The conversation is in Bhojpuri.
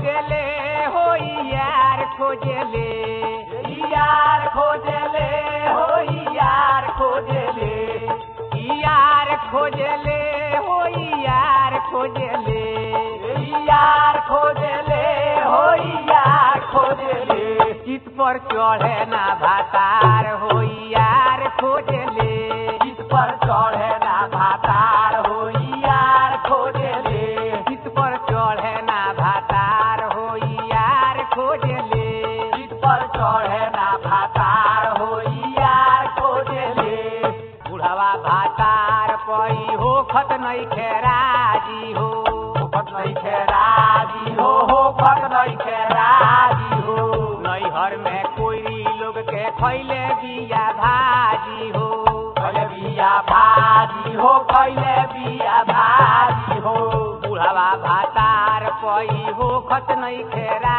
खोजले हो यार खोजले यार खोजले हो यार खोजले यार खोजले हो यार खोजले यार खोजले हो यार खोजले चित पर चढ़े ना भातार हो यार खोजले चित पर चढ़े ना भातार हो यार खोजले चित पर चढ़े ना भातार हो यार खोजले चित पर चढ़े ना भातार हो यार खोजले बुढ़वा भातार पई हो खत नहीं खेराजी हो खत नहीं खेराजी हो खत नहीं खेराजी हो नैहर में कोई लोग के खैले बिया भाजी हो खैले बिया भाजी हो खैले बिया भाजी हो बुढ़वा भातार पई हो खत नहीं खेरा